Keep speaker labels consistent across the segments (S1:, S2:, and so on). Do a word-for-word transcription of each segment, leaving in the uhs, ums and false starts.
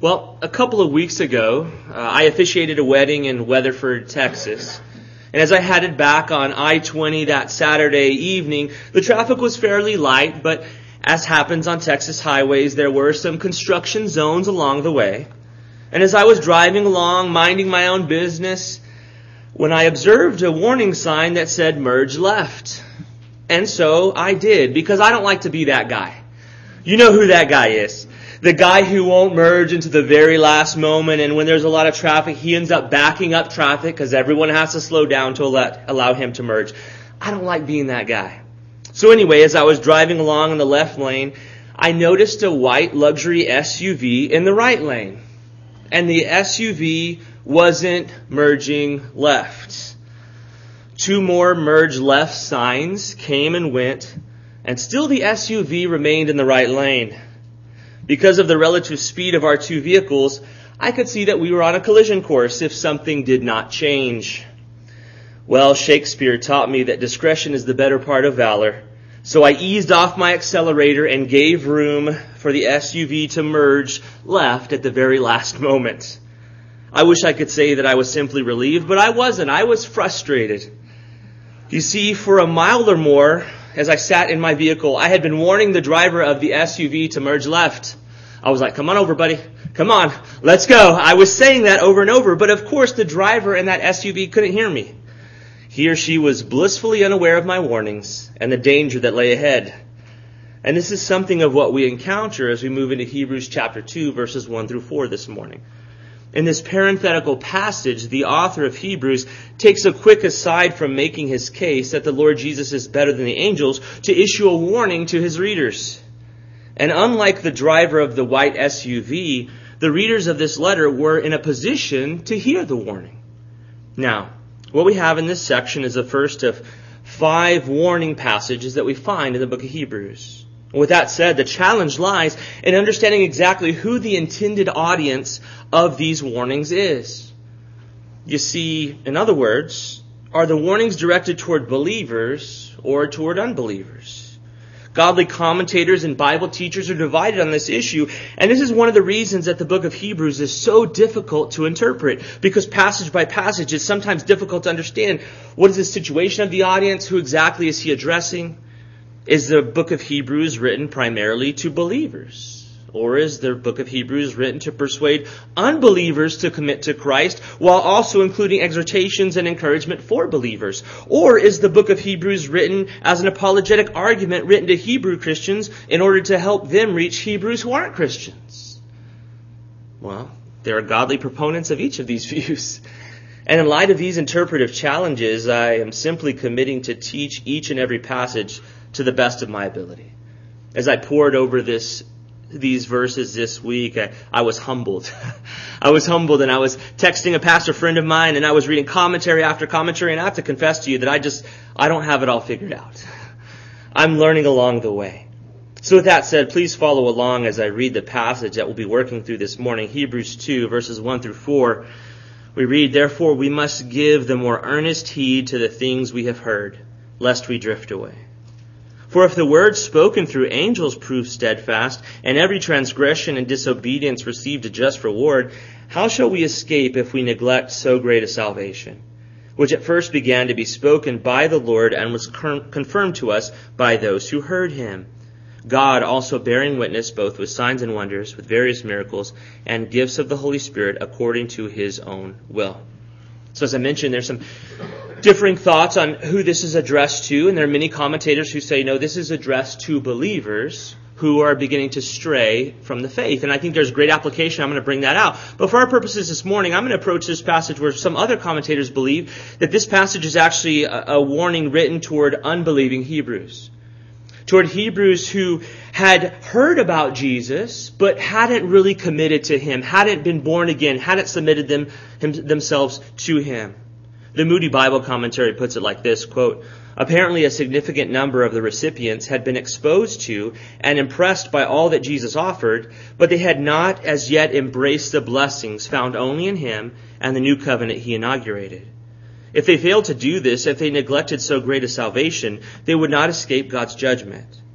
S1: Well, a couple of weeks ago, uh, I officiated a wedding in Weatherford, Texas. And as I headed back on I twenty that Saturday evening, the traffic was fairly light, but as happens on Texas highways, there were some construction zones along the way. And as I was driving along, minding my own business, when I observed a warning sign that said merge left. And so I did, because I don't like to be that guy. You know who that guy is. The guy who won't merge into the very last moment, and when there's a lot of traffic, he ends up backing up traffic because everyone has to slow down to let, allow him to merge. I don't like being that guy. So anyway, as I was driving along in the left lane, I noticed a white luxury S U V in the right lane. And the S U V wasn't merging left. Two more merge left signs came and went, and still the S U V remained in the right lane. Because of the relative speed of our two vehicles, I could see that we were on a collision course if something did not change. Well, Shakespeare taught me that discretion is the better part of valor. So I eased off my accelerator and gave room for the S U V to merge left at the very last moment. I wish I could say that I was simply relieved, but I wasn't. I was frustrated. You see, for a mile or more, as I sat in my vehicle, I had been warning the driver of the S U V to merge left. I was like, come on over, buddy. Come on. Let's go. I was saying that over and over, but of course the driver in that S U V couldn't hear me. He or she was blissfully unaware of my warnings and the danger that lay ahead. And this is something of what we encounter as we move into Hebrews chapter two, verses one through four this morning. In this parenthetical passage, the author of Hebrews takes a quick aside from making his case that the Lord Jesus is better than the angels to issue a warning to his readers. And unlike the driver of the white S U V, the readers of this letter were in a position to hear the warning. Now, what we have in this section is the first of five warning passages that we find in the book of Hebrews. With that said, the challenge lies in understanding exactly who the intended audience of these warnings is. You see, in other words, are the warnings directed toward believers or toward unbelievers? Godly commentators and Bible teachers are divided on this issue, and this is one of the reasons that the book of Hebrews is so difficult to interpret, because passage by passage it's sometimes difficult to understand what is the situation of the audience, who exactly is he addressing. Is the book of Hebrews written primarily to believers? Or is the book of Hebrews written to persuade unbelievers to commit to Christ while also including exhortations and encouragement for believers? Or is the book of Hebrews written as an apologetic argument written to Hebrew Christians in order to help them reach Hebrews who aren't Christians? Well, there are godly proponents of each of these views. And in light of these interpretive challenges, I am simply committing to teach each and every passage to the best of my ability. As I pored over this these verses this week, I, I was humbled. I was humbled, and I was texting a pastor friend of mine, and I was reading commentary after commentary, and I have to confess to you that I just, I don't have it all figured out. I'm learning along the way. So with that said, please follow along as I read the passage that we'll be working through this morning, Hebrews two, verses one through four. We read, "Therefore we must give the more earnest heed to the things we have heard, lest we drift away. For if the word spoken through angels proved steadfast, and every transgression and disobedience received a just reward, how shall we escape if we neglect so great a salvation, which at first began to be spoken by the Lord and was confirmed to us by those who heard him? God also bearing witness both with signs and wonders, with various miracles, and gifts of the Holy Spirit according to his own will." So as I mentioned, there's some differing thoughts on who this is addressed to, and there are many commentators who say, no, this is addressed to believers who are beginning to stray from the faith. And I think there's great application. I'm going to bring that out. But for our purposes this morning, I'm going to approach this passage where some other commentators believe that this passage is actually a, a warning written toward unbelieving Hebrews. Toward Hebrews who had heard about Jesus, but hadn't really committed to him, hadn't been born again, hadn't submitted them, him, themselves to him. The Moody Bible Commentary puts it like this, quote, "Apparently a significant number of the recipients had been exposed to and impressed by all that Jesus offered, but they had not as yet embraced the blessings found only in him and the new covenant he inaugurated. If they failed to do this, if they neglected so great a salvation, they would not escape God's judgment.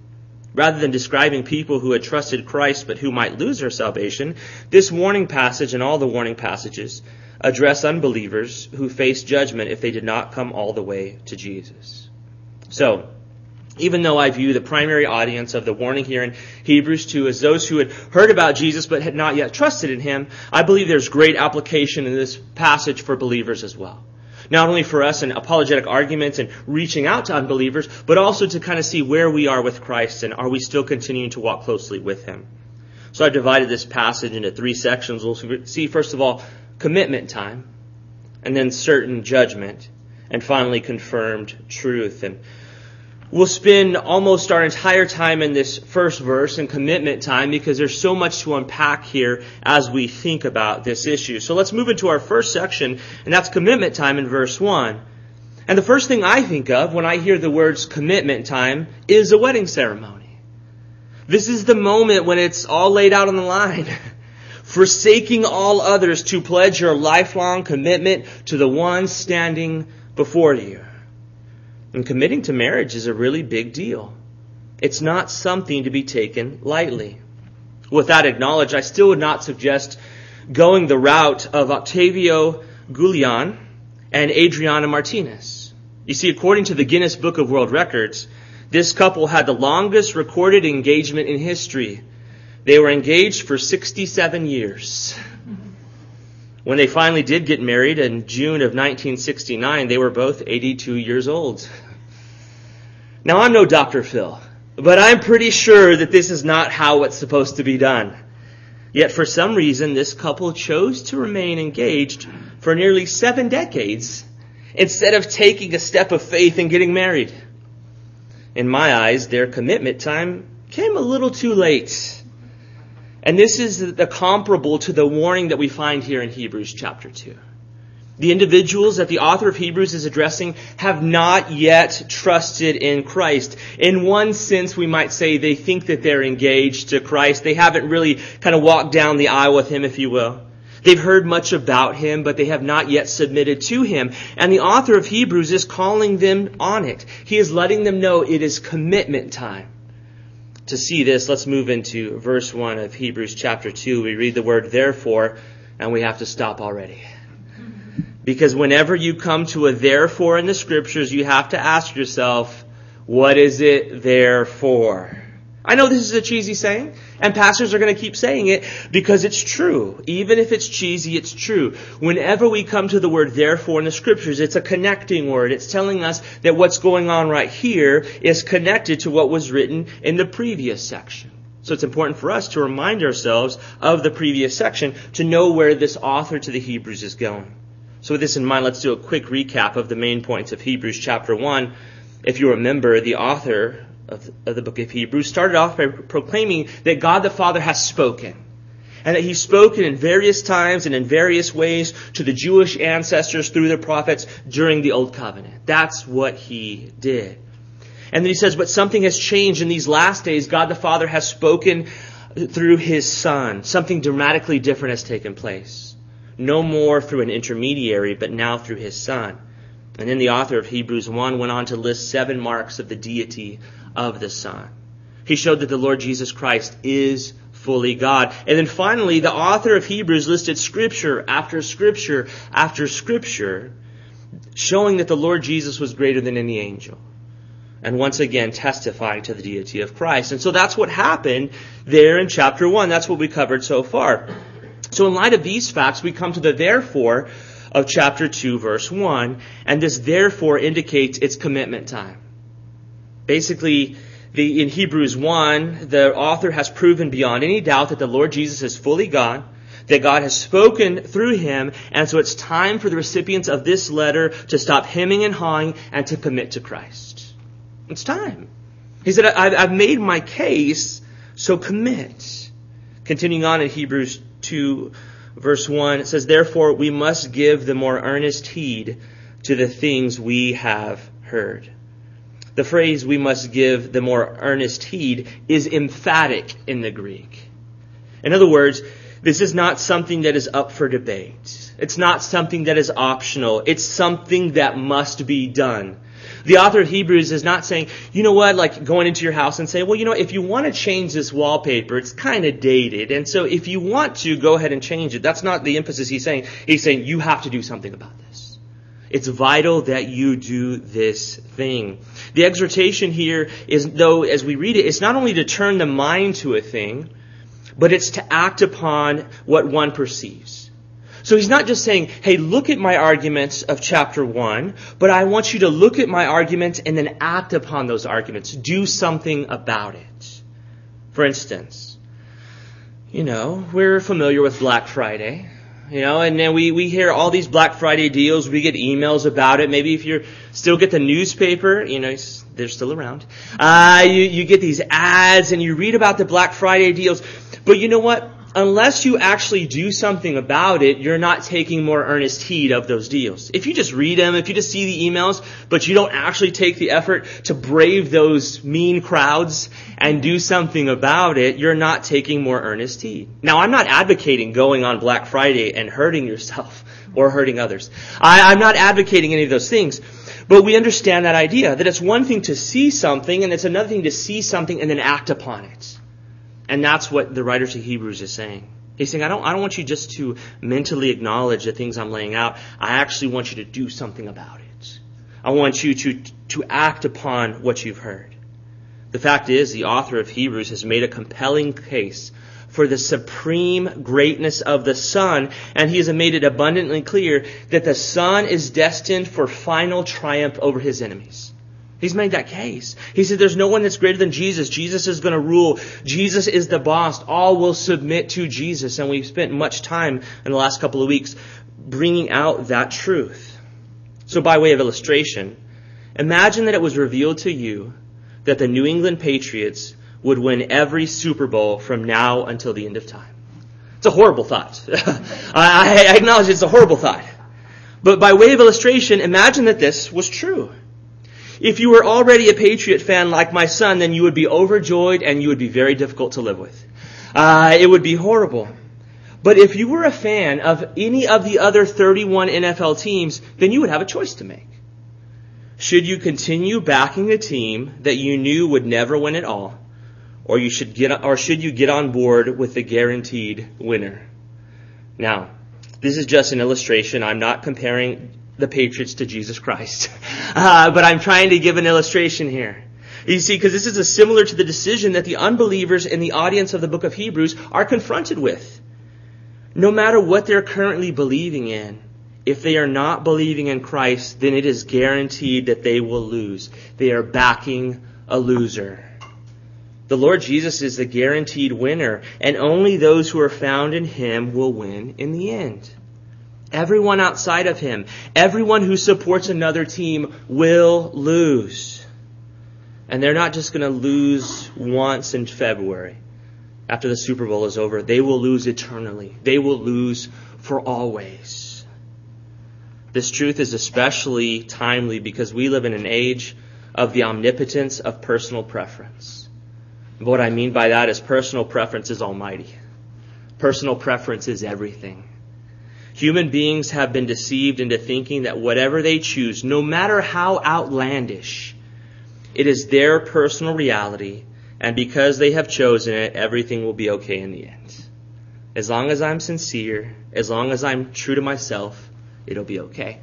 S1: Rather than describing people who had trusted Christ but who might lose their salvation, this warning passage and all the warning passages address unbelievers who face judgment if they did not come all the way to Jesus. So, even though I view the primary audience of the warning here in Hebrews two as those who had heard about Jesus but had not yet trusted in him, I believe there's great application in this passage for believers as well. Not only for us in apologetic arguments and reaching out to unbelievers, but also to kind of see where we are with Christ and are we still continuing to walk closely with him. So I've divided this passage into three sections. We'll see, first of all, commitment time, and then certain judgment, and finally confirmed truth. And we'll spend almost our entire time in this first verse in commitment time because there's so much to unpack here as we think about this issue. So let's move into our first section, and that's commitment time in verse one. And the first thing I think of when I hear the words commitment time is a wedding ceremony. This is the moment when it's all laid out on the line. Forsaking all others to pledge your lifelong commitment to the one standing before you. And committing to marriage is a really big deal. It's not something to be taken lightly. With that acknowledged, I still would not suggest going the route of Octavio Gullion and Adriana Martinez. You see, according to the Guinness Book of World Records, this couple had the longest recorded engagement in history. They were engaged for sixty-seven years. When they finally did get married in June of nineteen sixty-nine, they were both eighty-two years old. Now, I'm no Doctor Phil, but I'm pretty sure that this is not how it's supposed to be done. Yet for some reason, this couple chose to remain engaged for nearly seven decades instead of taking a step of faith and getting married. In my eyes, their commitment time came a little too late. And this is the comparable to the warning that we find here in Hebrews chapter two. The individuals that the author of Hebrews is addressing have not yet trusted in Christ. In one sense, we might say they think that they're engaged to Christ. They haven't really kind of walked down the aisle with him, if you will. They've heard much about him, but they have not yet submitted to him. And the author of Hebrews is calling them on it. He is letting them know it is commitment time. To see this, let's move into verse one of Hebrews chapter two. We read the word therefore, and we have to stop already. Because whenever you come to a therefore in the scriptures, you have to ask yourself, what is it there for? I know this is a cheesy saying, and pastors are going to keep saying it because it's true. Even if it's cheesy, it's true. Whenever we come to the word therefore in the scriptures, it's a connecting word. It's telling us that what's going on right here is connected to what was written in the previous section. So it's important for us to remind ourselves of the previous section to know where this author to the Hebrews is going. So with this in mind, let's do a quick recap of the main points of Hebrews chapter one. If you remember, the author of the book of Hebrews started off by proclaiming that God the Father has spoken. And that He's spoken in various times and in various ways to the Jewish ancestors through the prophets during the Old Covenant. That's what He did. And then He says, but something has changed in these last days. God the Father has spoken through His Son. Something dramatically different has taken place. No more through an intermediary, but now through His Son. And then the author of Hebrews one went on to list seven marks of the deity of the Son. He showed that the Lord Jesus Christ is fully God. And then finally, the author of Hebrews listed scripture after scripture after scripture, showing that the Lord Jesus was greater than any angel. And once again, testifying to the deity of Christ. And so that's what happened there in chapter one. That's what we covered so far. So in light of these facts, we come to the therefore of chapter two, verse one. And this therefore indicates its commitment time. Basically, the, in Hebrews one, the author has proven beyond any doubt that the Lord Jesus is fully God, that God has spoken through Him, and so it's time for the recipients of this letter to stop hemming and hawing and to commit to Christ. It's time. He said, I've, I've made my case, so commit. Continuing on in Hebrews two, verse one, it says, therefore we must give the more earnest heed to the things we have heard. The phrase we must give the more earnest heed is emphatic in the Greek. In other words, This is not something that is up for debate. It's not something that is optional. It's something that must be done. The author of Hebrews is not saying, you know what, like going into your house and saying, well, you know, if you want to change this wallpaper, it's kind of dated. And so if you want to, go ahead and change it. That's not the emphasis he's saying. He's saying you have to do something about this. It's vital that you do this thing. The exhortation here is, though, as we read it, it's not only to turn the mind to a thing, but it's to act upon what one perceives. So he's not just saying, hey, look at my arguments of chapter one, but I want you to look at my arguments and then act upon those arguments. Do something about it. For instance, you know, we're familiar with Black Friday. You know, and then we, we hear all these Black Friday deals. We get emails about it. Maybe if you still get the newspaper, you know, they're still around. Uh, you, you get these ads and you read about the Black Friday deals. But you know what? Unless you actually do something about it, you're not taking more earnest heed of those deals. If you just read them, if you just see the emails, but you don't actually take the effort to brave those mean crowds and do something about it, you're not taking more earnest heed. Now, I'm not advocating going on Black Friday and hurting yourself or hurting others. I, I'm not advocating any of those things. But we understand that idea, that it's one thing to see something and it's another thing to see something and then act upon it. And that's what the writer to Hebrews is saying. He's saying, I don't, I don't want you just to mentally acknowledge the things I'm laying out. I actually want you to do something about it. I want you to, to act upon what you've heard. The fact is, the author of Hebrews has made a compelling case for the supreme greatness of the Son, and he has made it abundantly clear that the Son is destined for final triumph over his enemies. He's made that case. He said there's no one that's greater than Jesus. Jesus is going to rule. Jesus is the boss. All will submit to Jesus. And we've spent much time in the last couple of weeks bringing out that truth. So by way of illustration, imagine that it was revealed to you that the New England Patriots would win every Super Bowl from now until the end of time. It's a horrible thought. I acknowledge it's a horrible thought. But by way of illustration, imagine that this was true. If you were already a Patriot fan like my son, then you would be overjoyed and you would be very difficult to live with. Uh, it would be horrible. But if you were a fan of any of the other thirty-one N F L teams, then you would have a choice to make. Should you continue backing the team that you knew would never win at all, or you should get, or should you get on board with the guaranteed winner? Now, this is just an illustration. I'm not comparing the Patriots to Jesus Christ. Uh, but I'm trying to give an illustration here. You see, because this is a similar to the decision that the unbelievers in the audience of the book of Hebrews are confronted with. No matter what they're currently believing in, if they are not believing in Christ, then it is guaranteed that they will lose. They are backing a loser. The Lord Jesus is the guaranteed winner, and only those who are found in Him will win in the end. Everyone outside of Him, everyone who supports another team will lose. And they're not just going to lose once in February after the Super Bowl is over. They will lose eternally. They will lose for always. This truth is especially timely because we live in an age of the omnipotence of personal preference. And what I mean by that is personal preference is almighty. Personal preference is everything. Human beings have been deceived into thinking that whatever they choose, no matter how outlandish, it is their personal reality, and because they have chosen it, everything will be okay in the end. As long as I'm sincere, as long as I'm true to myself, it'll be okay.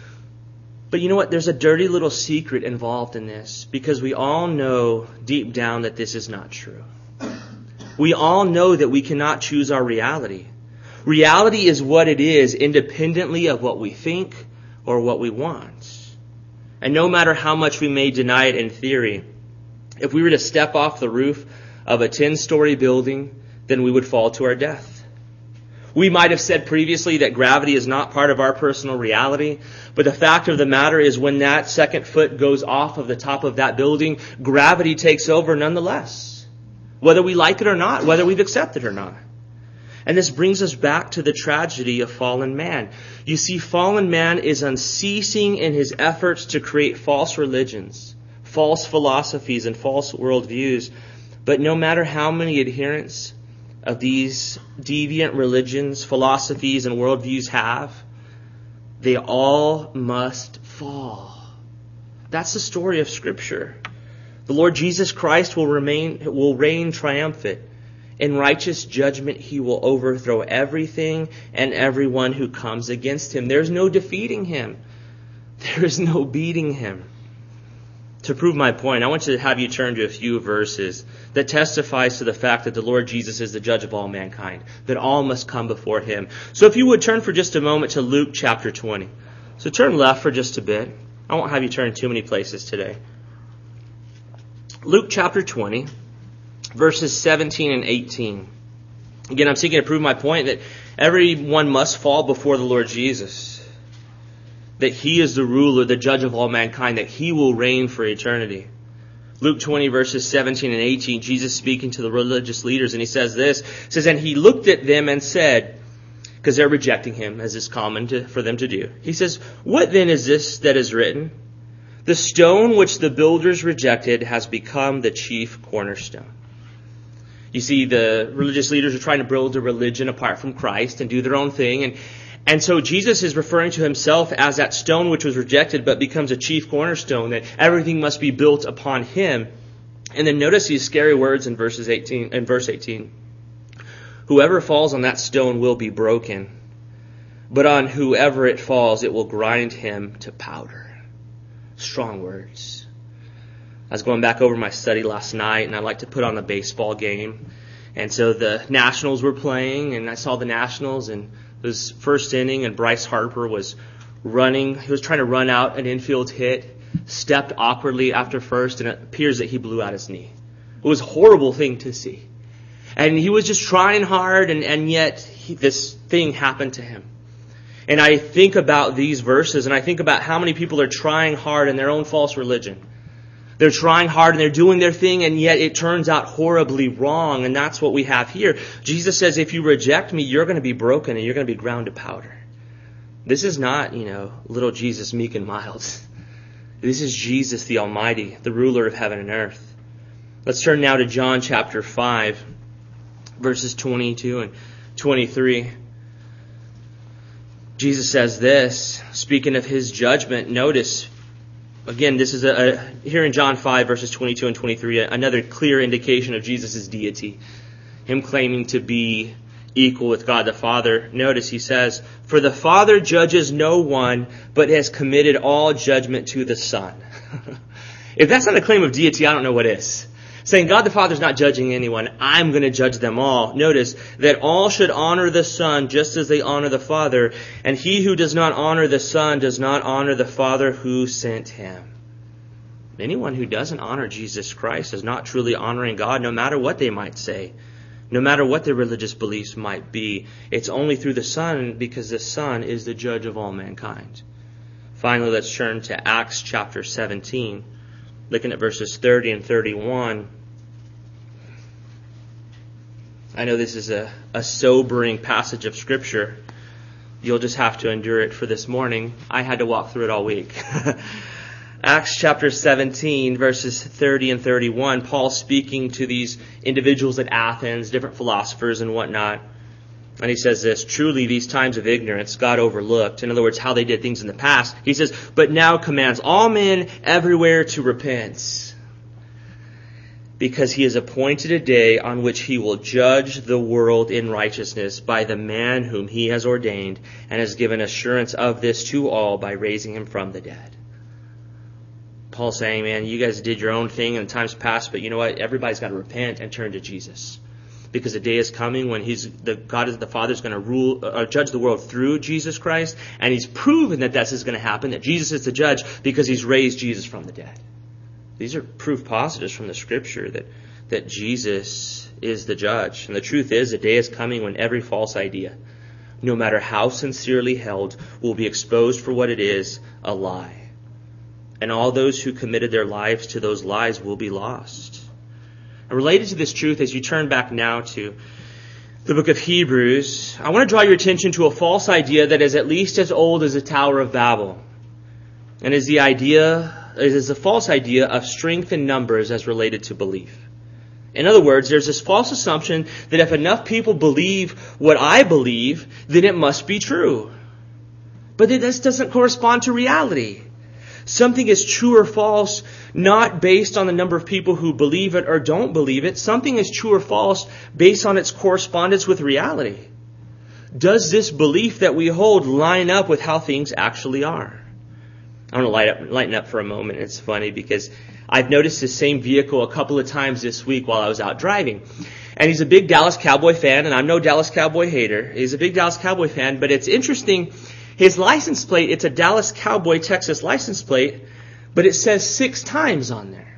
S1: But you know what? There's a dirty little secret involved in this, because we all know deep down that this is not true. We all know that we cannot choose our reality. Reality is what it is, independently of what we think or what we want. And no matter how much we may deny it in theory, if we were to step off the roof of a ten-story building, then we would fall to our death. We might have said previously that gravity is not part of our personal reality, but the fact of the matter is when that second foot goes off of the top of that building, gravity takes over nonetheless, whether we like it or not, whether we've accepted it or not. And this brings us back to the tragedy of fallen man. You see, fallen man is unceasing in his efforts to create false religions, false philosophies, and false worldviews. But no matter how many adherents of these deviant religions, philosophies, and worldviews have, they all must fall. That's the story of Scripture. The Lord Jesus Christ will remain, will reign triumphant. In righteous judgment, He will overthrow everything and everyone who comes against Him. There's no defeating Him. There is no beating Him. To prove my point, I want to have you turn to a few verses that testifies to the fact that the Lord Jesus is the judge of all mankind, that all must come before Him. So if you would turn for just a moment to Luke chapter twenty. So turn left for just a bit. I won't have you turn too many places today. Luke chapter twenty, verses seventeen and eighteen. Again, I'm seeking to prove my point that everyone must fall before the Lord Jesus. That He is the ruler, the judge of all mankind, that He will reign for eternity. Luke twenty, verses seventeen and eighteen, Jesus speaking to the religious leaders, and He says this, says, and He looked at them and said, because they're rejecting Him, as is common to, for them to do. He says, what then is this that is written? The stone which the builders rejected has become the chief cornerstone. You see, the religious leaders are trying to build a religion apart from Christ and do their own thing, and And so Jesus is referring to Himself as that stone which was rejected but becomes a chief cornerstone, that everything must be built upon Him. And then notice these scary words in verses eighteen in verse eighteen. Whoever falls on that stone will be broken, but on whoever it falls, it will grind him to powder. Strong words. I was going back over my study last night, and I like to put on a baseball game. And so the Nationals were playing, and I saw the Nationals, and it was first inning, and Bryce Harper was running. He was trying to run out an infield hit, stepped awkwardly after first, and it appears that he blew out his knee. It was a horrible thing to see. And he was just trying hard, and, and yet he, this thing happened to him. And I think about these verses, and I think about how many people are trying hard in their own false religion. They're trying hard and they're doing their thing, and yet it turns out horribly wrong. And that's what we have here. Jesus says, if you reject me, you're going to be broken and you're going to be ground to powder. This is not, you know, little Jesus meek and mild. This is Jesus the Almighty, the ruler of heaven and earth. Let's turn now to John chapter five, verses twenty-two and twenty-three. Jesus says this, speaking of His judgment. Notice, again, this is a, a here in John five, verses twenty-two and twenty-three, another clear indication of Jesus' deity. Him claiming to be equal with God the Father. Notice He says, for the Father judges no one, but has committed all judgment to the Son. If that's not a claim of deity, I don't know what is. Saying God the Father is not judging anyone. I'm going to judge them all. Notice that all should honor the Son just as they honor the Father. And he who does not honor the Son does not honor the Father who sent Him. Anyone who doesn't honor Jesus Christ is not truly honoring God, no matter what they might say. No matter what their religious beliefs might be. It's only through the Son, because the Son is the judge of all mankind. Finally, let's turn to Acts chapter seventeen. Looking at verses thirty and thirty-one. I know this is a, a sobering passage of Scripture. You'll just have to endure it for this morning. I had to walk through it all week. Acts chapter seventeen, verses thirty and thirty-one. Paul speaking to these individuals at Athens, different philosophers and whatnot. And he says this, truly these times of ignorance God overlooked. In other words, how they did things in the past. He says, but now commands all men everywhere to repent, because He has appointed a day on which He will judge the world in righteousness by the man whom He has ordained, and has given assurance of this to all by raising Him from the dead. Paul's saying, man, you guys did your own thing in times past, but you know what? Everybody's got to repent and turn to Jesus. Because the day is coming when He's the God is the Father is going to rule, uh, judge the world through Jesus Christ, and He's proven that this is going to happen. That Jesus is the judge because He's raised Jesus from the dead. These are proof positives from the Scripture that that Jesus is the judge, and the truth is, the day is coming when every false idea, no matter how sincerely held, will be exposed for what it is, a lie, and all those who committed their lives to those lies will be lost. And related to this truth, as you turn back now to the book of Hebrews, I want to draw your attention to a false idea that is at least as old as the Tower of Babel. And is the idea, it is a false idea of strength in numbers as related to belief. In other words, there's this false assumption that if enough people believe what I believe, then it must be true. But this doesn't correspond to reality. Something is true or false not based on the number of people who believe it or don't believe it. Something is true or false based on its correspondence with reality. Does this belief that we hold line up with how things actually are? I want to light up, lighten up for a moment. It's funny because I've noticed the same vehicle a couple of times this week while I was out driving. And he's a big Dallas Cowboy fan, and I'm no Dallas Cowboy hater. He's a big Dallas Cowboy fan, but it's interesting. His license plate, it's a Dallas Cowboy, Texas license plate, but it says six times on there.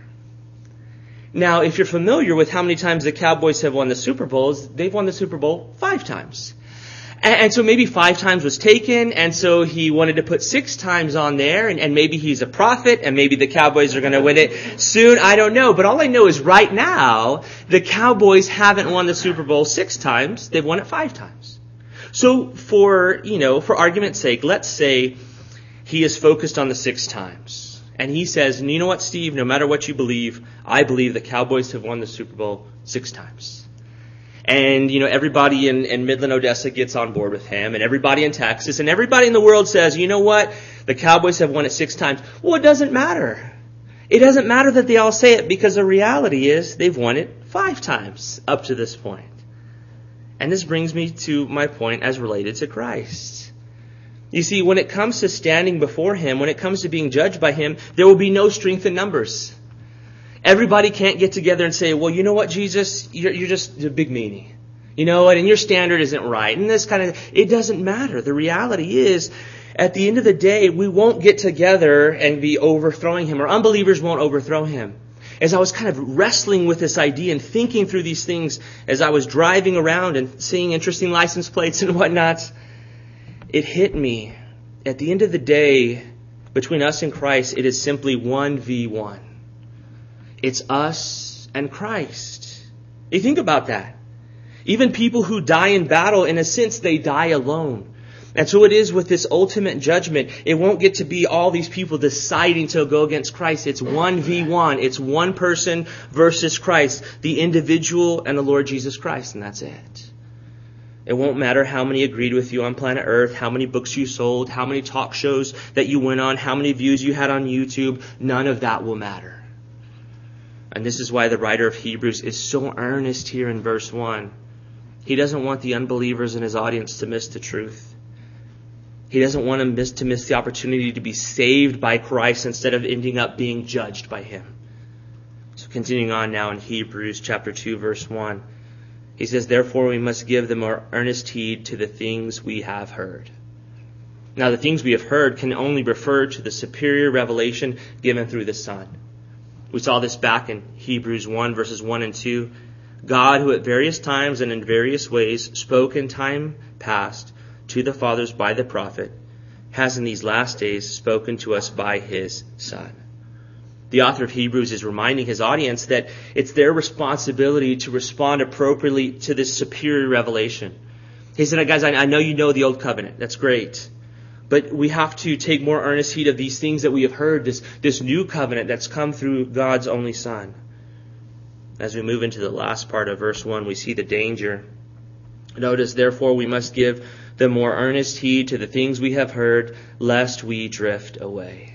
S1: Now, if you're familiar with how many times the Cowboys have won the Super Bowls, they've won the Super Bowl five times. And so maybe five times was taken, and so he wanted to put six times on there, and, and maybe he's a prophet, and maybe the Cowboys are going to win it soon. I don't know. But all I know is right now, the Cowboys haven't won the Super Bowl six times. They've won it five times. So for, you know, for argument's sake, let's say he is focused on the six times. And he says, you know what, Steve, no matter what you believe, I believe the Cowboys have won the Super Bowl six times. And, you know, everybody in, in Midland, Odessa gets on board with him, and everybody in Texas, and everybody in the world says, you know what, the Cowboys have won it six times. Well, it doesn't matter. It doesn't matter that they all say it, because the reality is they've won it five times up to this point. And this brings me to my point as related to Christ. You see, when it comes to standing before Him, when it comes to being judged by Him, there will be no strength in numbers. Everybody can't get together and say, well, you know what, Jesus, you're, you're just a big meanie. You know what, and your standard isn't right. And this kind of, it doesn't matter. The reality is, at the end of the day, we won't get together and be overthrowing Him, or unbelievers won't overthrow Him. As I was kind of wrestling with this idea and thinking through these things as I was driving around and seeing interesting license plates and whatnot, it hit me. At the end of the day, between us and Christ, it is simply one v one. It's us and Christ. You think about that. Even people who die in battle, in a sense, they die alone. And so it is with this ultimate judgment. It won't get to be all these people deciding to go against Christ. It's one v one. It's one person versus Christ, the individual and the Lord Jesus Christ, and that's it. It won't matter how many agreed with you on planet Earth, how many books you sold, how many talk shows that you went on, how many views you had on YouTube. None of that will matter. And this is why the writer of Hebrews is so earnest here in verse one. He doesn't want the unbelievers in his audience to miss the truth. He doesn't want them miss, to miss the opportunity to be saved by Christ instead of ending up being judged by Him. So continuing on now in Hebrews chapter two, verse one. He says, therefore we must give the more earnest heed to the things we have heard. Now the things we have heard can only refer to the superior revelation given through the Son. We saw this back in Hebrews one, verses one and two. God, who at various times and in various ways spoke in time past to the fathers by the prophet, has in these last days spoken to us by His Son. The author of Hebrews is reminding his audience that it's their responsibility to respond appropriately to this superior revelation. He said, guys, I know you know the Old Covenant. That's great. But we have to take more earnest heed of these things that we have heard, this, this new covenant that's come through God's only Son. As we move into the last part of verse one, we see the danger. Notice, therefore, we must give the more earnest heed to the things we have heard, lest we drift away.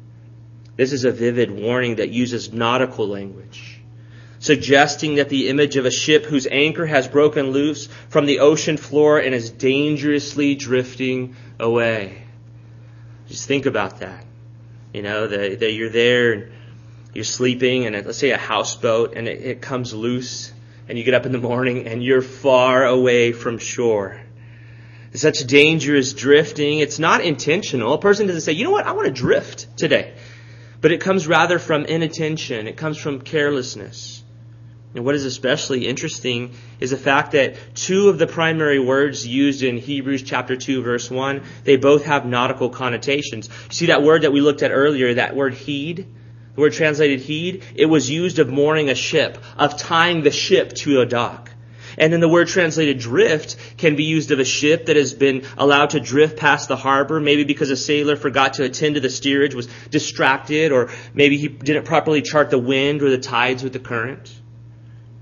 S1: This is a vivid warning that uses nautical language, suggesting that the image of a ship whose anchor has broken loose from the ocean floor and is dangerously drifting away. Just think about that. You know, that, that you're there and you're sleeping, and let's say a houseboat, and it, it comes loose, and you get up in the morning and you're far away from shore. It's such dangerous drifting. It's not intentional. A person doesn't say, you know what, I want to drift today. But it comes rather from inattention. It comes from carelessness. And what is especially interesting is the fact that two of the primary words used in Hebrews chapter two, verse one, they both have nautical connotations. You see that word that we looked at earlier, that word heed, the word translated heed, it was used of mooring a ship, of tying the ship to a dock. And then the word translated drift can be used of a ship that has been allowed to drift past the harbor, maybe because a sailor forgot to attend to the steerage, was distracted, or maybe he didn't properly chart the wind or the tides with the current.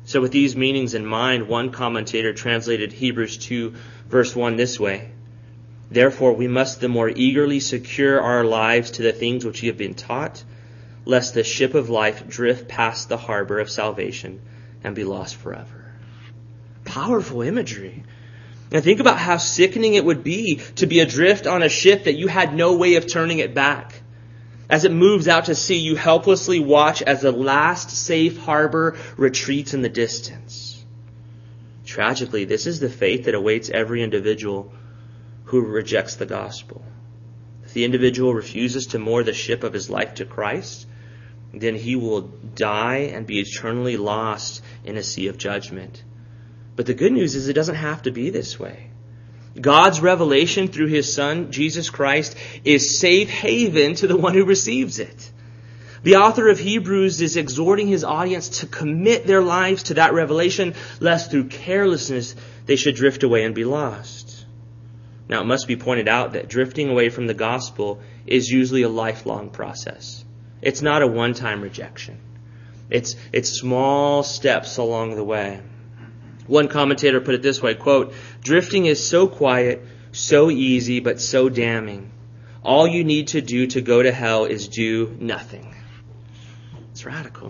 S1: So with these meanings in mind, one commentator translated Hebrews two, verse one this way: "Therefore we must the more eagerly secure our lives to the things which we have been taught, lest the ship of life drift past the harbor of salvation and be lost forever." Powerful imagery. Now think about how sickening it would be to be adrift on a ship that you had no way of turning it back. As it moves out to sea, you helplessly watch as the last safe harbor retreats in the distance. Tragically, this is the fate that awaits every individual who rejects the gospel. If the individual refuses to moor the ship of his life to Christ, then he will die and be eternally lost in a sea of judgment. But the good news is it doesn't have to be this way. God's revelation through His Son, Jesus Christ, is safe haven to the one who receives it. The author of Hebrews is exhorting his audience to commit their lives to that revelation, lest through carelessness they should drift away and be lost. Now, it must be pointed out that drifting away from the gospel is usually a lifelong process. It's not a one-time rejection. It's, it's small steps along the way. One commentator put it this way, quote, "Drifting is so quiet, so easy, but so damning. All you need to do to go to hell is do nothing." It's radical.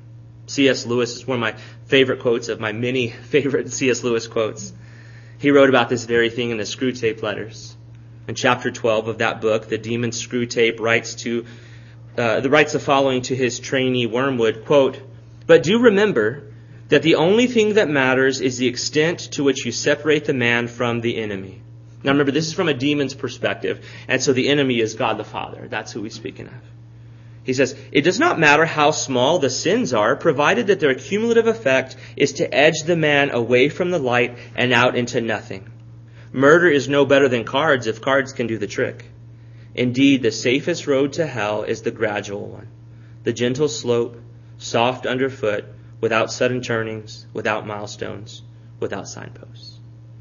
S1: C S Lewis is one of my favorite quotes of my many favorite C S Lewis quotes. He wrote about this very thing in the Screwtape Letters. In chapter twelve of that book, the demon Screwtape writes to uh, the writes the following to his trainee Wormwood, quote, "But do remember that the only thing that matters is the extent to which you separate the man from the enemy." Now remember, this is from a demon's perspective, and so the enemy is God the Father. That's who he's speaking of. He says, "It does not matter how small the sins are, provided that their cumulative effect is to edge the man away from the light and out into nothing. Murder is no better than cards if cards can do the trick. Indeed, the safest road to hell is the gradual one, the gentle slope, soft underfoot, without sudden turnings, without milestones, without signposts."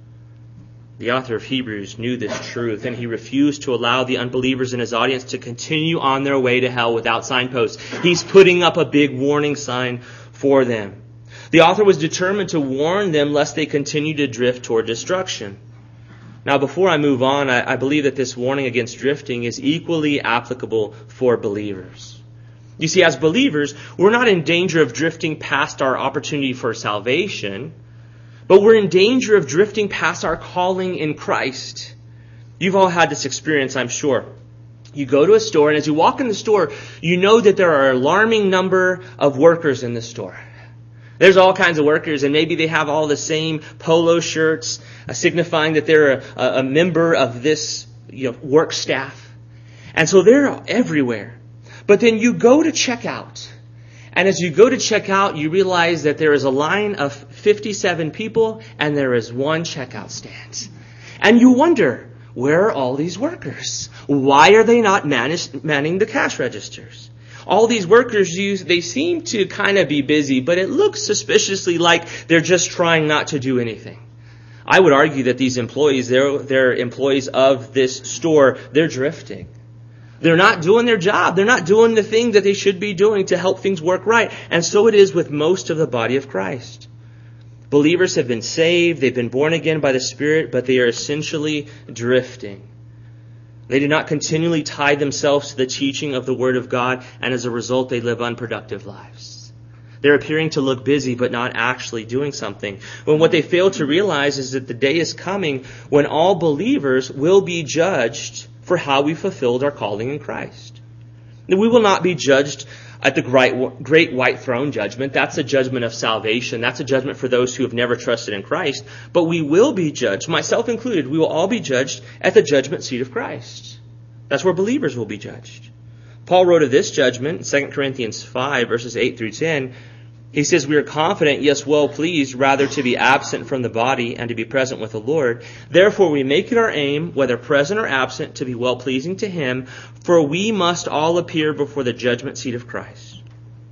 S1: The author of Hebrews knew this truth, and he refused to allow the unbelievers in his audience to continue on their way to hell without signposts. He's putting up a big warning sign for them. The author was determined to warn them lest they continue to drift toward destruction. Now, before I move on, I, I believe that this warning against drifting is equally applicable for believers. You see, as believers, we're not in danger of drifting past our opportunity for salvation, but we're in danger of drifting past our calling in Christ. You've all had this experience, I'm sure. You go to a store, and as you walk in the store, you know that there are an alarming number of workers in the store. There's all kinds of workers, and maybe they have all the same polo shirts, uh, signifying that they're a, a member of this, you know, work staff. And so they're everywhere. But then you go to check out. And as you go to check out, you realize that there is a line of fifty-seven people and there is one checkout stand. And you wonder, where are all these workers? Why are they not managed, manning the cash registers? All these workers, use, they seem to kind of be busy, but it looks suspiciously like they're just trying not to do anything. I would argue that these employees, they're, they're employees of this store, they're drifting. They're not doing their job. They're not doing the thing that they should be doing to help things work right. And so it is with most of the body of Christ. Believers have been saved. They've been born again by the Spirit, but they are essentially drifting. They do not continually tie themselves to the teaching of the Word of God, and as a result, they live unproductive lives. They're appearing to look busy, but not actually doing something. When what they fail to realize is that the day is coming when all believers will be judged for how we fulfilled our calling in Christ. We will not be judged at the great, great white throne judgment. That's a judgment of salvation. That's a judgment for those who have never trusted in Christ. But we will be judged, myself included, we will all be judged at the judgment seat of Christ. That's where believers will be judged. Paul wrote of this judgment in Second Corinthians five, verses eight through ten. He says, "We are confident, yes, well pleased, rather to be absent from the body and to be present with the Lord. Therefore we make it our aim, whether present or absent, to be well pleasing to Him, for we must all appear before the judgment seat of Christ,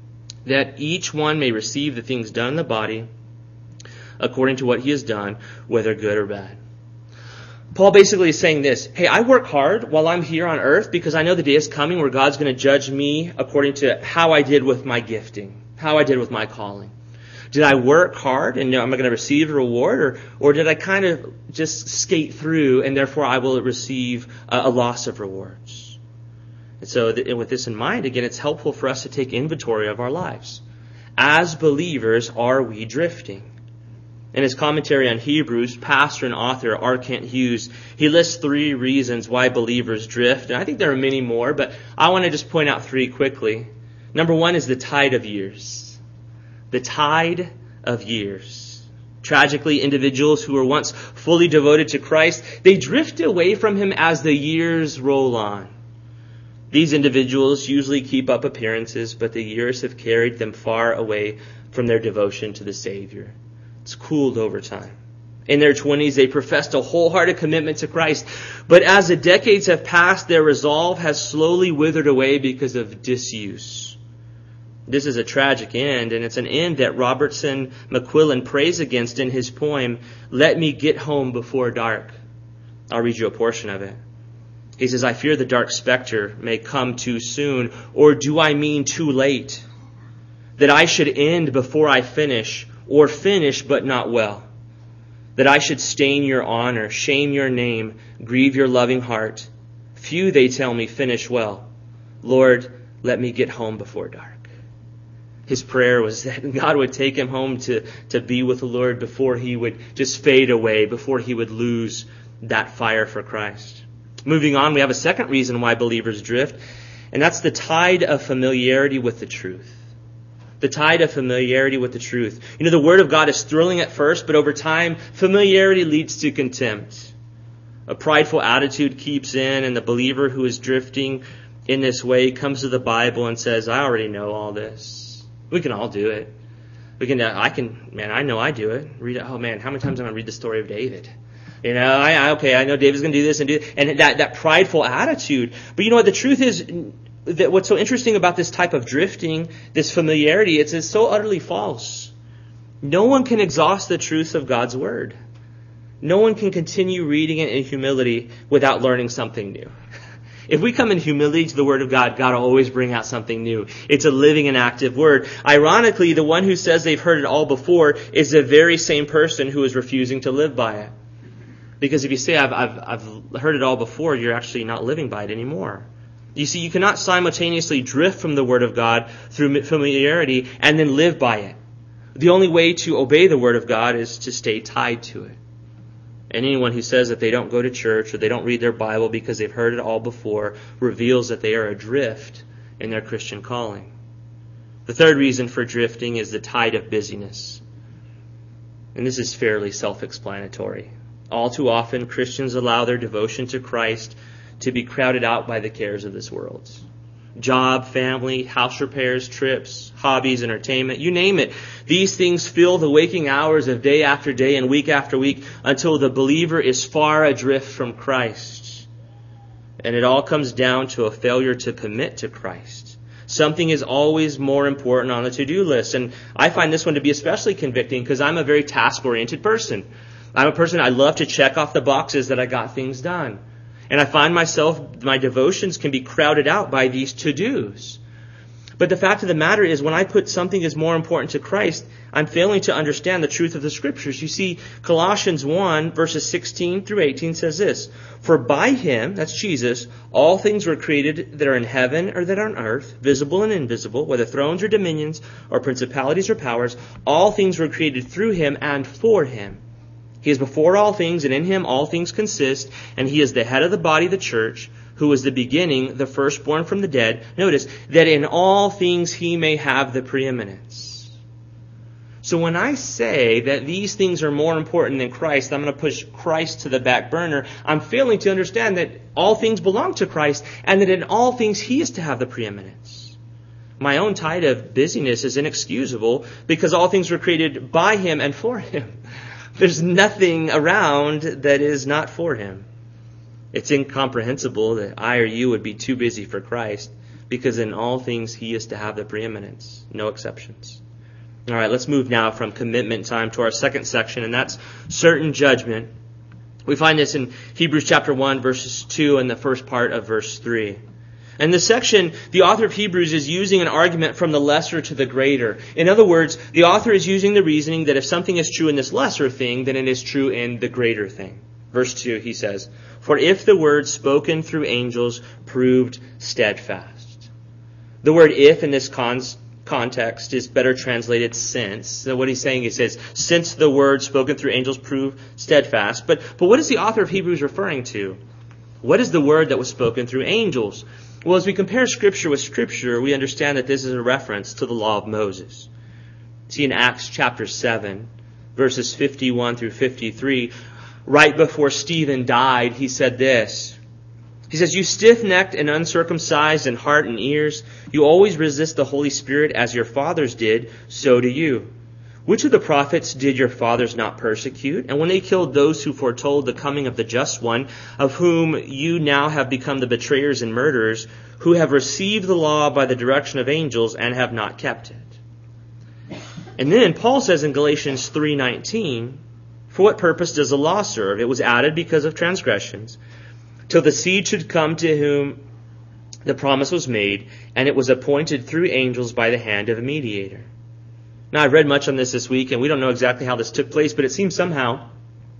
S1: that each one may receive the things done in the body according to what he has done, whether good or bad." Paul basically is saying this: hey, I work hard while I'm here on earth because I know the day is coming where God's going to judge me according to how I did with my gifting, how I did with my calling. Did I work hard and am I going to receive a reward? Or, or did I kind of just skate through and therefore I will receive a, a loss of rewards? And so th- with this in mind, again, it's helpful for us to take inventory of our lives. As believers, are we drifting? In his commentary on Hebrews, pastor and author R. Kent Hughes, he lists three reasons why believers drift. And I think there are many more, but I want to just point out three quickly. Number one is the tide of years. The tide of years. Tragically, individuals who were once fully devoted to Christ, they drift away from Him as the years roll on. These individuals usually keep up appearances, but the years have carried them far away from their devotion to the Savior. It's cooled over time. In their twenties, they professed a wholehearted commitment to Christ. But as the decades have passed, their resolve has slowly withered away because of disuse. This is a tragic end, and it's an end that Robertson McQuillan prays against in his poem, Let Me Get Home Before Dark. I'll read you a portion of it. He says, I fear the dark specter may come too soon, or do I mean too late? That I should end before I finish, or finish but not well. That I should stain your honor, shame your name, grieve your loving heart. Few, they tell me, finish well. Lord, let me get home before dark. His prayer was that God would take him home to, to be with the Lord before he would just fade away, before he would lose that fire for Christ. Moving on, we have a second reason why believers drift, and that's the tide of familiarity with the truth. The tide of familiarity with the truth. You know, the Word of God is thrilling at first, but over time, familiarity leads to contempt. A prideful attitude keeps in, and the believer who is drifting in this way comes to the Bible and says, I already know all this. We can all do it. We can. Uh, I can. Man, I know I do it. Read it. Oh man, how many times am I going to read the story of David? You know, I, I okay. I know David's going to do this and do it, and that that prideful attitude. But you know what? The truth is that what's so interesting about this type of drifting, this familiarity, it's, it's so utterly false. No one can exhaust the truth of God's Word. No one can continue reading it in humility without learning something new. If we come in humility to the Word of God, God will always bring out something new. It's a living and active Word. Ironically, the one who says they've heard it all before is the very same person who is refusing to live by it. Because if you say, I've, I've, I've heard it all before, you're actually not living by it anymore. You see, you cannot simultaneously drift from the Word of God through familiarity and then live by it. The only way to obey the Word of God is to stay tied to it. And anyone who says that they don't go to church or they don't read their Bible because they've heard it all before reveals that they are adrift in their Christian calling. The third reason for drifting is the tide of busyness. And this is fairly self-explanatory. All too often, Christians allow their devotion to Christ to be crowded out by the cares of this world. Job, family, house repairs, trips, hobbies, entertainment, you name it. These things fill the waking hours of day after day and week after week until the believer is far adrift from Christ. And it all comes down to a failure to commit to Christ. Something is always more important on the to-do list. And I find this one to be especially convicting because I'm a very task-oriented person. I'm a person, I love to check off the boxes that I got things done. And I find myself, my devotions can be crowded out by these to-dos. But the fact of the matter is, when I put something as more important to Christ, I'm failing to understand the truth of the Scriptures. You see, Colossians one, verses sixteen through eighteen says this, For by Him, that's Jesus, all things were created that are in heaven or that are on earth, visible and invisible, whether thrones or dominions or principalities or powers, all things were created through Him and for Him. He is before all things, and in Him all things consist, and He is the head of the body, the church, who is the beginning, the firstborn from the dead. Notice, that in all things He may have the preeminence. So when I say that these things are more important than Christ, I'm going to push Christ to the back burner, I'm failing to understand that all things belong to Christ, and that in all things He is to have the preeminence. My own tide of busyness is inexcusable, because all things were created by Him and for Him. There's nothing around that is not for Him. It's incomprehensible that I or you would be too busy for Christ, because in all things He is to have the preeminence. No exceptions. All right, let's move now from commitment time to our second section, and that's certain judgment. We find this in Hebrews chapter one, verses two, and the first part of verse three. In this section, the author of Hebrews is using an argument from the lesser to the greater. In other words, the author is using the reasoning that if something is true in this lesser thing, then it is true in the greater thing. Verse two, he says, "For if the word spoken through angels proved steadfast." The word "if" in this con- context is better translated "since." So what he's saying, he says, since the word spoken through angels proved steadfast. But, but what is the author of Hebrews referring to? What is the word that was spoken through angels? Well, as we compare Scripture with Scripture, we understand that this is a reference to the law of Moses. See, in Acts chapter seven, verses fifty-one through fifty-three, right before Stephen died, he said this. He says, "You stiff-necked and uncircumcised in heart and ears, you always resist the Holy Spirit as your fathers did, so do you. Which of the prophets did your fathers not persecute? And when they killed those who foretold the coming of the Just One, of whom you now have become the betrayers and murderers, who have received the law by the direction of angels and have not kept it?" And then Paul says in Galatians three nineteen, "For what purpose does the law serve? It was added because of transgressions, till the seed should come to whom the promise was made, and it was appointed through angels by the hand of a mediator." Now, I've read much on this this week, and we don't know exactly how this took place, but it seems somehow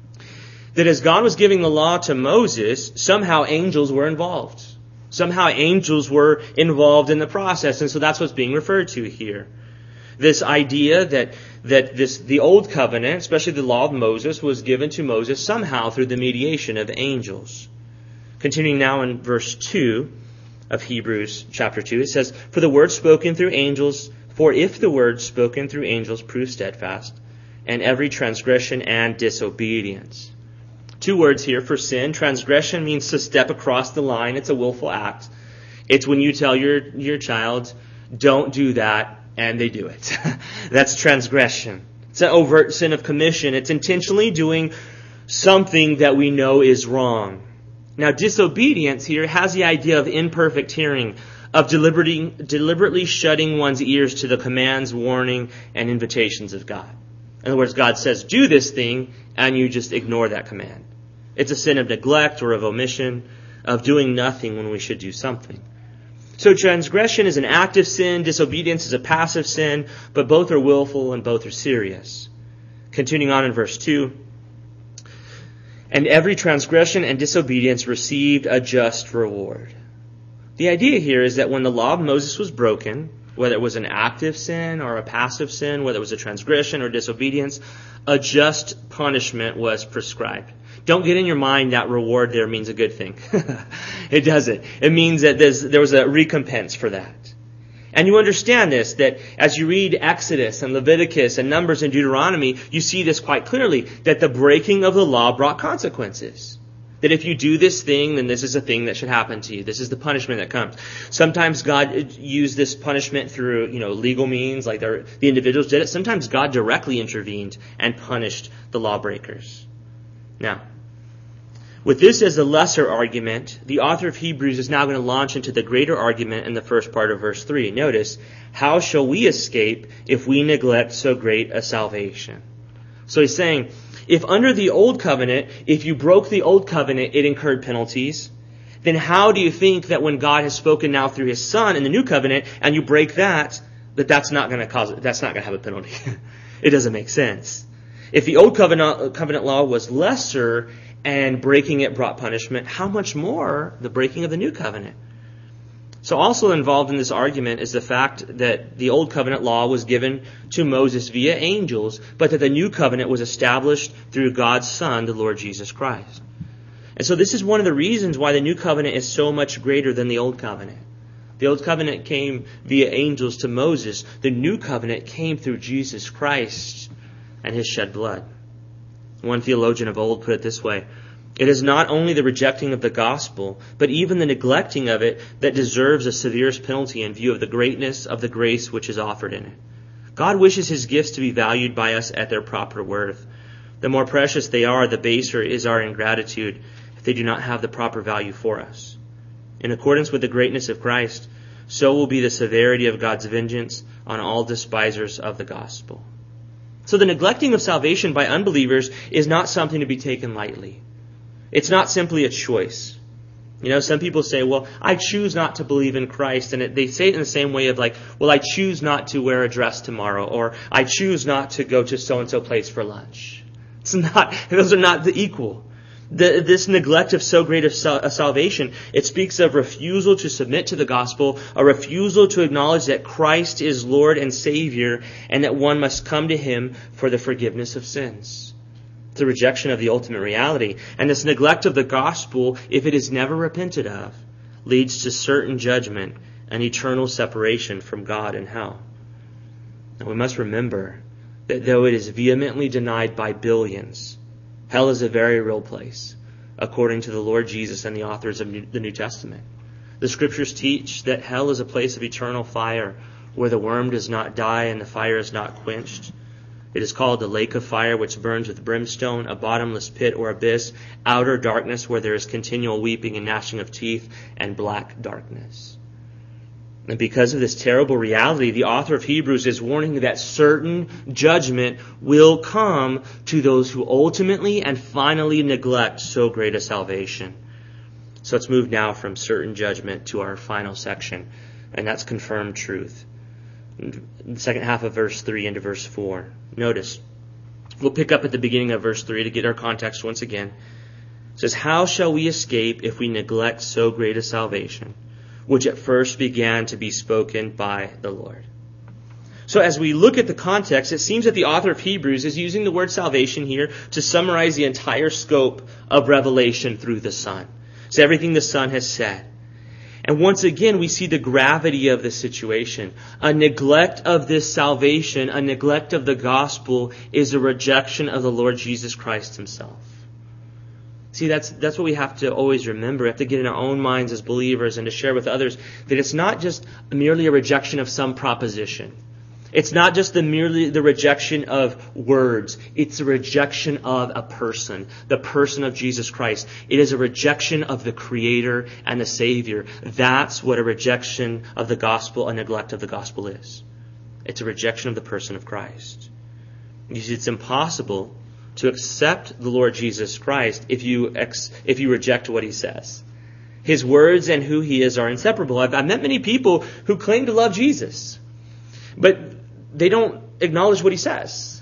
S1: that as God was giving the law to Moses, somehow angels were involved. Somehow angels were involved in the process, and so that's what's being referred to here. This idea that that this the Old Covenant, especially the law of Moses, was given to Moses somehow through the mediation of angels. Continuing now in verse two of Hebrews chapter two, it says, "For the word spoken through angels, for if the word spoken through angels prove steadfast, and every transgression and disobedience." Two words here for sin. Transgression means to step across the line. It's a willful act. It's when you tell your, your child, don't do that, and they do it. That's transgression. It's an overt sin of commission. It's intentionally doing something that we know is wrong. Now, disobedience here has the idea of imperfect hearing, of deliberately, deliberately shutting one's ears to the commands, warning, and invitations of God. In other words, God says, do this thing, and you just ignore that command. It's a sin of neglect or of omission, of doing nothing when we should do something. So transgression is an active sin, disobedience is a passive sin, but both are willful and both are serious. Continuing on in verse two, "And every transgression and disobedience received a just reward." The idea here is that when the law of Moses was broken, whether it was an active sin or a passive sin, whether it was a transgression or disobedience, a just punishment was prescribed. Don't get in your mind that reward there means a good thing. It doesn't. It means that there's, there was a recompense for that. And you understand this, that as you read Exodus and Leviticus and Numbers and Deuteronomy, you see this quite clearly, that the breaking of the law brought consequences. That if you do this thing, then this is a thing that should happen to you. This is the punishment that comes. Sometimes God used this punishment through, you know, legal means, like the individuals did it. Sometimes God directly intervened and punished the lawbreakers. Now, with this as the lesser argument, the author of Hebrews is now going to launch into the greater argument in the first part of verse three. Notice, "How shall we escape if we neglect so great a salvation?" So he's saying, if under the old covenant, if you broke the old covenant, it incurred penalties, then how do you think that when God has spoken now through his Son in the new covenant, and you break that, that that's not going to cause, that's not going to have a penalty? It doesn't make sense. If the old covenant, covenant law was lesser and breaking it brought punishment, how much more the breaking of the new covenant? So also involved in this argument is the fact that the old covenant law was given to Moses via angels, but that the new covenant was established through God's Son, the Lord Jesus Christ. And so this is one of the reasons why the new covenant is so much greater than the old covenant. The old covenant came via angels to Moses. The new covenant came through Jesus Christ and his shed blood. One theologian of old put it this way: it is not only the rejecting of the gospel, but even the neglecting of it that deserves the severest penalty in view of the greatness of the grace which is offered in it. God wishes his gifts to be valued by us at their proper worth. The more precious they are, the baser is our ingratitude if they do not have the proper value for us. In accordance with the greatness of Christ, so will be the severity of God's vengeance on all despisers of the gospel. So the neglecting of salvation by unbelievers is not something to be taken lightly. It's not simply a choice. You know, some people say, well, I choose not to believe in Christ. And it, they say it in the same way of like, well, I choose not to wear a dress tomorrow. Or I choose not to go to so-and-so place for lunch. It's not, those are not the equal. The, this neglect of so great a, sal- a salvation, it speaks of refusal to submit to the gospel, a refusal to acknowledge that Christ is Lord and Savior, and that one must come to Him for the forgiveness of sins. It's a rejection of the ultimate reality. And this neglect of the gospel, if it is never repented of, leads to certain judgment and eternal separation from God in hell. And we must remember that though it is vehemently denied by billions, hell is a very real place, according to the Lord Jesus and the authors of the New Testament. The Scriptures teach that hell is a place of eternal fire, where the worm does not die and the fire is not quenched. It is called the lake of fire, which burns with brimstone, a bottomless pit or abyss, outer darkness where there is continual weeping and gnashing of teeth, and black darkness. And because of this terrible reality, the author of Hebrews is warning that certain judgment will come to those who ultimately and finally neglect so great a salvation. So let's move now from certain judgment to our final section, and that's confirmed truth. In the second half of verse three into verse four. Notice, we'll pick up at the beginning of verse three to get our context once again. It says, "How shall we escape if we neglect so great a salvation, which at first began to be spoken by the Lord?" So as we look at the context, it seems that the author of Hebrews is using the word salvation here to summarize the entire scope of revelation through the Son. It's everything the Son has said. And once again, we see the gravity of the situation. A neglect of this salvation, a neglect of the gospel, is a rejection of the Lord Jesus Christ Himself. See, that's that's what we have to always remember. We have to get in our own minds as believers and to share with others that it's not just merely a rejection of some proposition. It's not just the merely the rejection of words. It's a rejection of a person, the person of Jesus Christ. It is a rejection of the Creator and the Savior. That's what a rejection of the gospel, a neglect of the gospel is. It's a rejection of the person of Christ. You see, it's impossible to accept the Lord Jesus Christ if you ex, if you reject what He says. His words and who He is are inseparable. I've, I've met many people who claim to love Jesus, but they don't acknowledge what He says.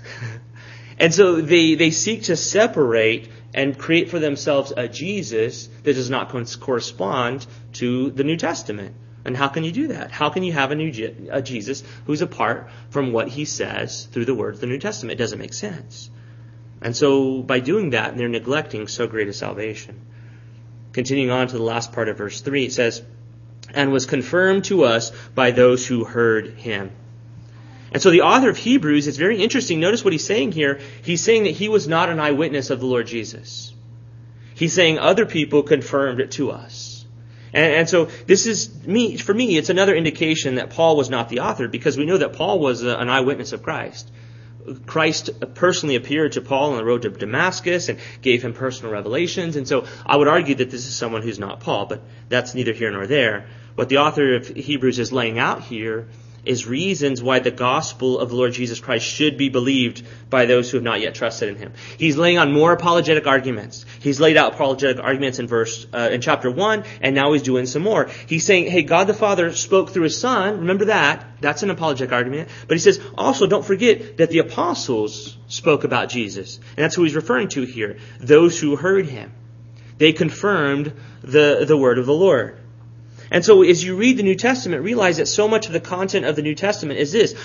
S1: And so they, they seek to separate and create for themselves a Jesus that does not correspond to the New Testament. And how can you do that? How can you have a new a Jesus who's apart from what He says through the words of the New Testament? It doesn't make sense. And so by doing that, they're neglecting so great a salvation. Continuing on to the last part of verse three, it says, "And was confirmed to us by those who heard Him." And so the author of Hebrews is very interesting. Notice what he's saying here. He's saying that he was not an eyewitness of the Lord Jesus. He's saying other people confirmed it to us. And, and so this is, me for me, it's another indication that Paul was not the author, because we know that Paul was a, an eyewitness of Christ. Christ personally appeared to Paul on the road to Damascus and gave him personal revelations. And so I would argue that this is someone who's not Paul, but that's neither here nor there. What the author of Hebrews is laying out here is reasons why the gospel of the Lord Jesus Christ should be believed by those who have not yet trusted in Him. He's laying on more apologetic arguments. He's laid out apologetic arguments in verse uh, in chapter one, and now he's doing some more. He's saying, hey, God the Father spoke through His Son. Remember that. That's an apologetic argument. But he says, also don't forget that the apostles spoke about Jesus. And that's who he's referring to here. Those who heard Him. They confirmed the, the word of the Lord. And so as you read the New Testament, realize that so much of the content of the New Testament is this.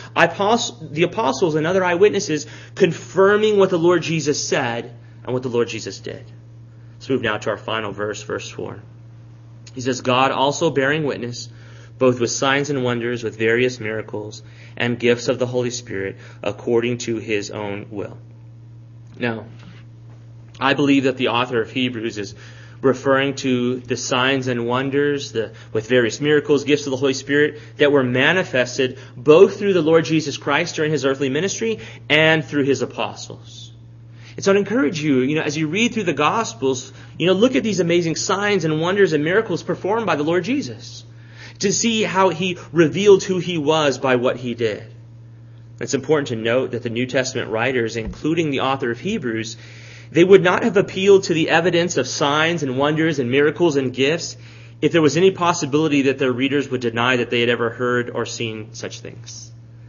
S1: The apostles and other eyewitnesses confirming what the Lord Jesus said and what the Lord Jesus did. Let's move now to our final verse, verse four. He says, "God also bearing witness, both with signs and wonders, with various miracles and gifts of the Holy Spirit, according to His own will." Now, I believe that the author of Hebrews is referring to the signs and wonders, the with various miracles, gifts of the Holy Spirit that were manifested both through the Lord Jesus Christ during His earthly ministry and through His apostles. And so I'd encourage you, you know, as you read through the Gospels, you know, look at these amazing signs and wonders and miracles performed by the Lord Jesus to see how He revealed who He was by what He did. It's important to note that the New Testament writers, including the author of Hebrews, They would not have appealed to the evidence of signs and wonders and miracles and gifts if there was any possibility that their readers would deny that they had ever heard or seen such things.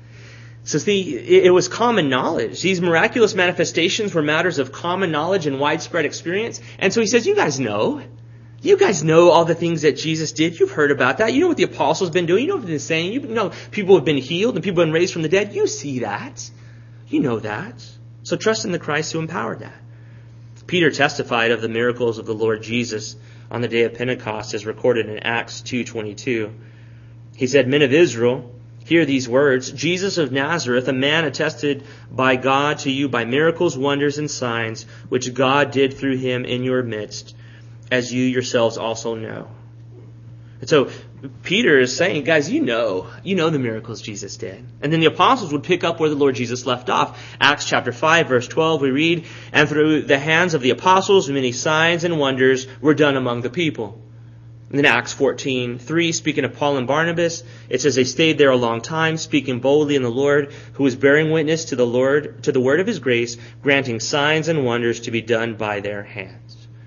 S1: So see, it was common knowledge. These miraculous manifestations were matters of common knowledge and widespread experience. And so he says, you guys know. You guys know all the things that Jesus did. You've heard about that. You know what the apostles have been doing. You know what they've been saying. You know people have been healed and people have been raised from the dead. You see that. You know that. So trust in the Christ who empowered that. Peter testified of the miracles of the Lord Jesus on the day of Pentecost as recorded in Acts two twenty-two. He said, Men of Israel, hear these words. Jesus of Nazareth, a man attested by God to you by miracles, wonders, and signs, which God did through him in your midst, as you yourselves also know. And so Peter is saying, guys, you know, you know the miracles Jesus did. And then the apostles would pick up where the Lord Jesus left off. Acts chapter five, verse twelve, we read, And through the hands of the apostles, many signs and wonders were done among the people. And then Acts fourteen three, speaking of Paul and Barnabas, it says they stayed there a long time, speaking boldly in the Lord, who was bearing witness to the Lord, to the word of his grace, granting signs and wonders to be done by their hands.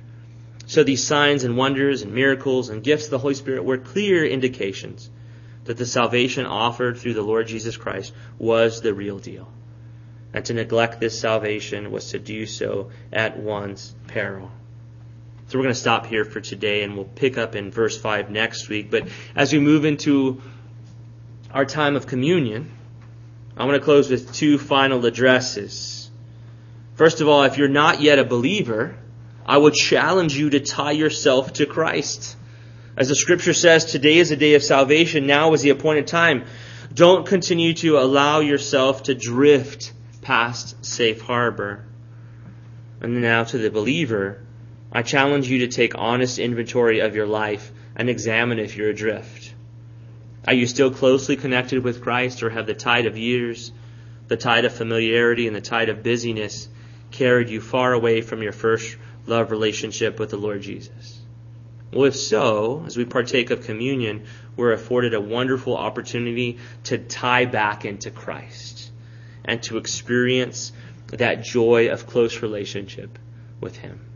S1: So these signs and wonders and miracles and gifts of the Holy Spirit were clear indications that the salvation offered through the Lord Jesus Christ was the real deal. And to neglect this salvation was to do so at one's peril. So we're going to stop here for today and we'll pick up in verse five next week. But as we move into our time of communion, I want to close with two final addresses. First of all, if you're not yet a believer, I would challenge you to tie yourself to Christ. As the scripture says, today is a day of salvation. Now is the appointed time. Don't continue to allow yourself to drift past safe harbor. And now to the believer, I challenge you to take honest inventory of your life and examine if you're adrift. Are you still closely connected with Christ, or have the tide of years, the tide of familiarity, and the tide of busyness carried you far away from your first love relationship with the Lord Jesus? Well, if so, as we partake of communion, we're afforded a wonderful opportunity to tie back into Christ and to experience that joy of close relationship with Him.